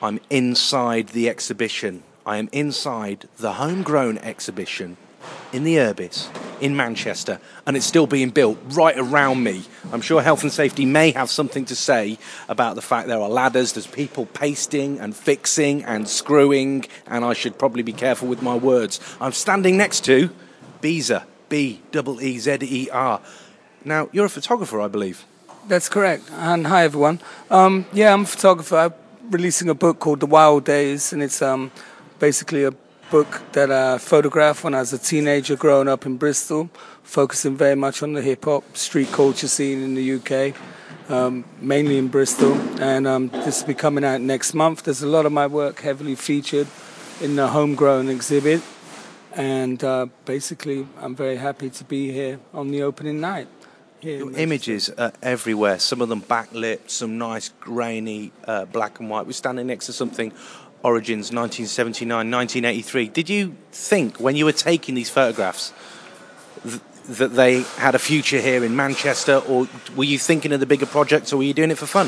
I'm inside the exhibition. I am inside the homegrown exhibition in the Urbis in Manchester, and it's still being built right around me. I'm sure health and safety may have something to say about the fact there are ladders, there's people pasting and fixing and screwing, and I should probably be careful with my words. I'm standing next to Beezer, B-E-E-Z-E-R. Now, you're a photographer, I believe. That's correct. And hi, everyone. I'm a photographer. I'm releasing a book called The Wild Days, and it's basically a book that I photographed when I was a teenager growing up in Bristol, focusing very much on the hip-hop street culture scene in the UK, mainly in Bristol. And this will be coming out next month. There's a lot of my work heavily featured in the homegrown exhibit. And basically, I'm very happy to be here on the opening night. Your images are everywhere, some of them backlit, some nice grainy black and white. We're standing next to something Origins 1979, 1983. Did you think when you were taking these photographs that they had a future here in Manchester, or were you thinking of the bigger projects, or were you doing it for fun?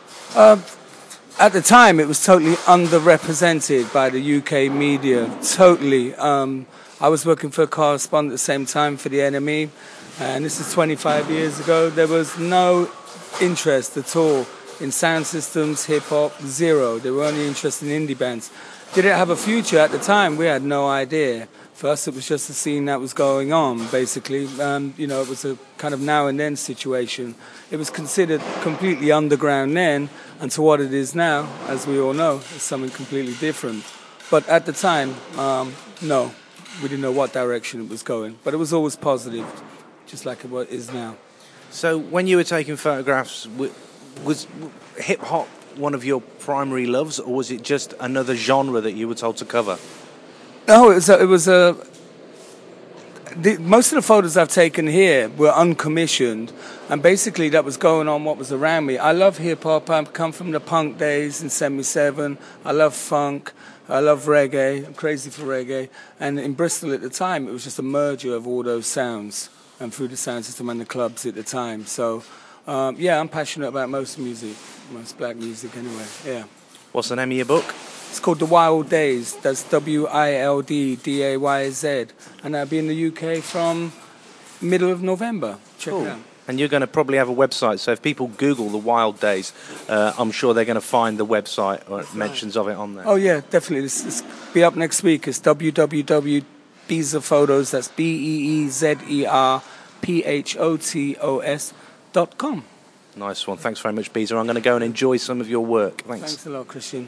At the time, it was totally underrepresented by the UK media, totally. I was working for a correspondent at the same time for the NME, and this is 25 years ago. There was no interest at all in sound systems, hip-hop, zero. They were only interested in indie bands. Did it have a future at the time? We had no idea. For us, it was just a scene that was going on, basically. It was a kind of now-and-then situation. It was considered completely underground then, and to what it is now, as we all know, is something completely different. But at the time, no, we didn't know what direction it was going. But it was always positive, just like it is now. So when you were taking photographs, was hip-hop one of your primary loves, or was it just another genre that you were told to cover? No, most of the photos I've taken here were uncommissioned, and basically that was going on what was around me. I love hip-hop. I come from the punk days in 77. I love funk. I love reggae. I'm crazy for reggae. And in Bristol at the time, it was just a merger of all those sounds, and through the sound system and the clubs at the time. So I'm passionate about most music, most black music anyway, yeah. What's the name of your book? It's called The Wild Days. That's WILDDAYZ. And I'll be in the UK from middle of November. Check it out. And you're going to probably have a website, so if people Google The Wild Days, I'm sure they're going to find the website or mentions of it on there. Oh, yeah, definitely. It's be up next week. It's www.beezerphotos, that's BEEZERPHOTOS.com. Nice one. Thanks very much, Beezer. I'm going to go and enjoy some of your work. Thanks. Thanks a lot, Christian.